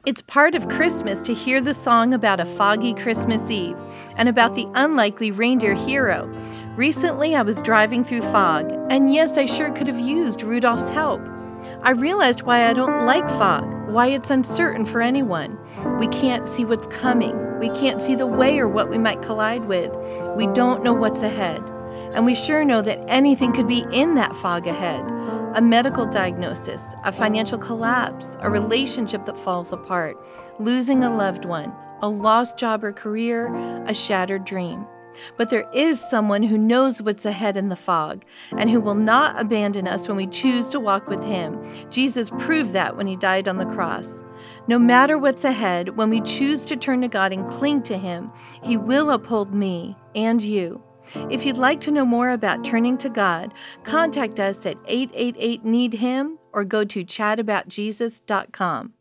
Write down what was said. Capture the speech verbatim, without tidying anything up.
It's part of Christmas to hear the song about a foggy Christmas Eve and about the unlikely reindeer hero. Recently, I was driving through fog, and yes, I sure could have used Rudolph's help. I realized why I don't like fog, why it's uncertain for anyone. We can't see what's coming. We can't see the way or what we might collide with. We don't know what's ahead. And we sure know that anything could be in that fog ahead. A medical diagnosis, a financial collapse, a relationship that falls apart, losing a loved one, a lost job or career, a shattered dream. But there is someone who knows what's ahead in the fog and who will not abandon us when we choose to walk with him. Jesus proved that when he died on the cross. No matter what's ahead, when we choose to turn to God and cling to him, he will uphold me and you. If you'd like to know more about turning to God, contact us at eight eight eight, need him or go to chat about jesus dot com.